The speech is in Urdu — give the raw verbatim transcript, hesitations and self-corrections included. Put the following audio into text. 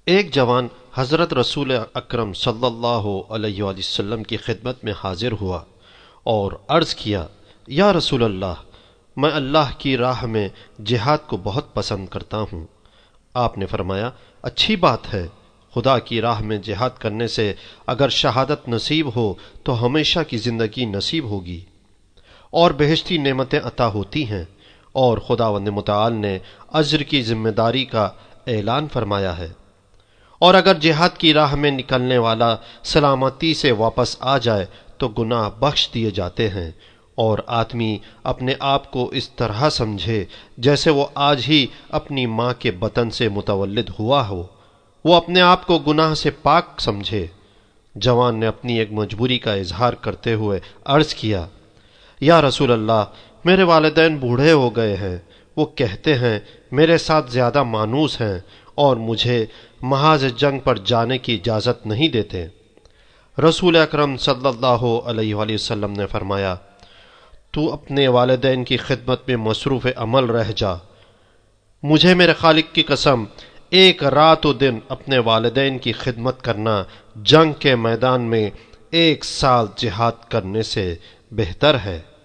ایک جوان حضرت رسول اکرم صلی اللہ علیہ وآلہ وسلم کی خدمت میں حاضر ہوا اور عرض کیا، یا رسول اللہ، میں اللہ کی راہ میں جہاد کو بہت پسند کرتا ہوں۔ آپ نے فرمایا، اچھی بات ہے، خدا کی راہ میں جہاد کرنے سے اگر شہادت نصیب ہو تو ہمیشہ کی زندگی نصیب ہوگی اور بہشتی نعمتیں عطا ہوتی ہیں، اور خداوند متعال نے اجر کی ذمہ داری کا اعلان فرمایا ہے۔ اور اگر جہاد کی راہ میں نکلنے والا سلامتی سے واپس آ جائے تو گناہ بخش دیے جاتے ہیں، اور آدمی اپنے آپ کو اس طرح سمجھے جیسے وہ آج ہی اپنی ماں کے بطن سے متولد ہوا ہو، وہ اپنے آپ کو گناہ سے پاک سمجھے۔ جوان نے اپنی ایک مجبوری کا اظہار کرتے ہوئے عرض کیا، یا رسول اللہ، میرے والدین بوڑھے ہو گئے ہیں، وہ کہتے ہیں میرے ساتھ زیادہ مانوس ہیں اور مجھے محاذ جنگ پر جانے کی اجازت نہیں دیتے۔ رسول اکرم صلی اللہ علیہ وآلہ وسلم نے فرمایا، تو اپنے والدین کی خدمت میں مصروف عمل رہ جا۔ مجھے میرے خالق کی قسم، ایک رات و دن اپنے والدین کی خدمت کرنا جنگ کے میدان میں ایک سال جہاد کرنے سے بہتر ہے۔